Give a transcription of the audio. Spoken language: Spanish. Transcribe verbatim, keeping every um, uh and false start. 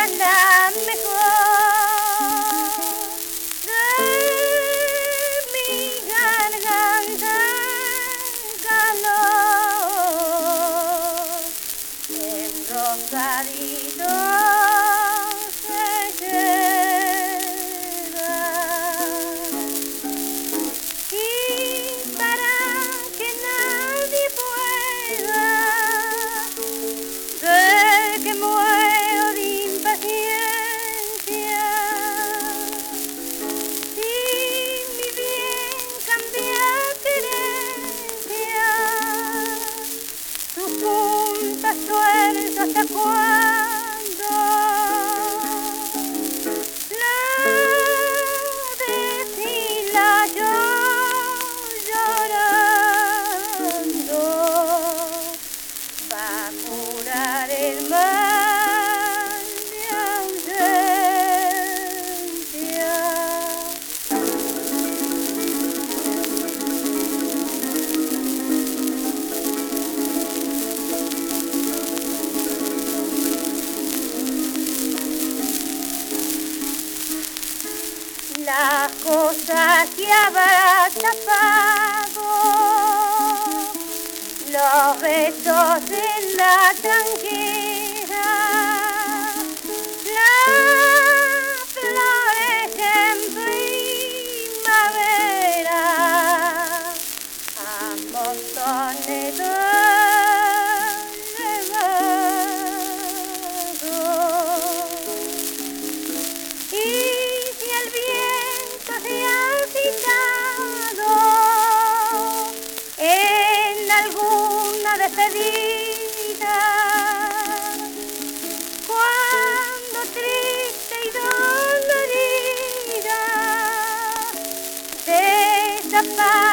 es la mejor de mi garganta, calor en rosadito se queda. Y para que nadie pueda ver que muero de impaciencia, sin mi bien cambiar querencia, tus puntas sueltas hasta cuando la destila yo llorando va a curar el mal de ausencia. Las cosas que habrá tapado, los besos en la tranquera, las flores en primavera, a montones de regalos. Y si el viento se ha agitado en alguna despedida, cuando triste y dolorida desaparece